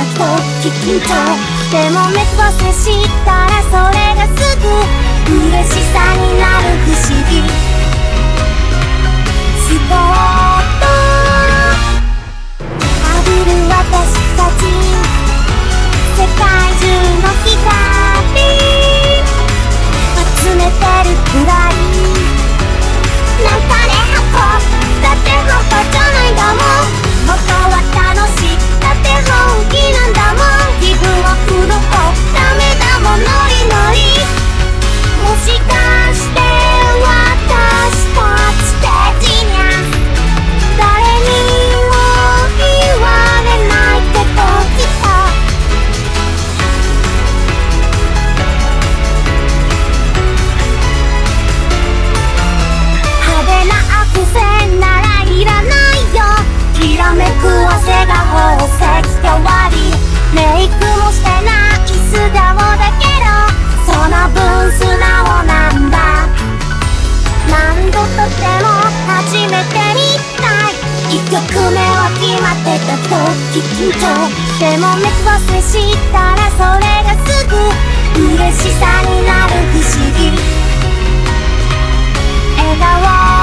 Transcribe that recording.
時緊張でも目と接したらそれがすぐ嬉しさになる不思議スポット浴びる私たち世界中の光集めてるくらいなんかね箱だって本当じゃないんだもん本当は楽しいだって本気なんだもん自分を振るとダメだもんノリノリもしかして私たちってジニア誰にも言われないけどきっとならいらないよきらめく汗が宝石で終わりメイクもしてない素顔だけどその分素直なんだ何度とでも初めてみたい1曲目は決まってた時緊張でも目と接したらそれがすぐ嬉しさになる不思議笑顔